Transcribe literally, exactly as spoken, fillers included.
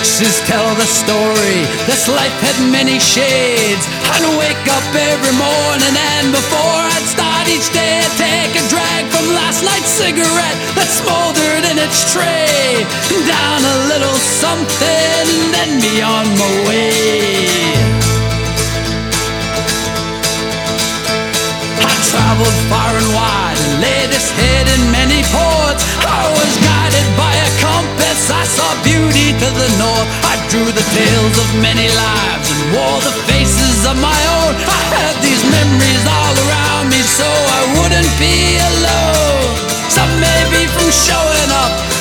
faces tell the story. This life had many shades. I'd wake up every morning, and before I'd start each day, I'd take a drag from last night's cigarette that smoldered in its tray. Down a little something, then be on my way. I traveled far and wide and laid this head in many ports. I was guided by a compass, I saw beauty to the north. I drew the tales of many lives and wore the faces of my own. I had these memories all around me so I wouldn't be alone. Some may be from showing up,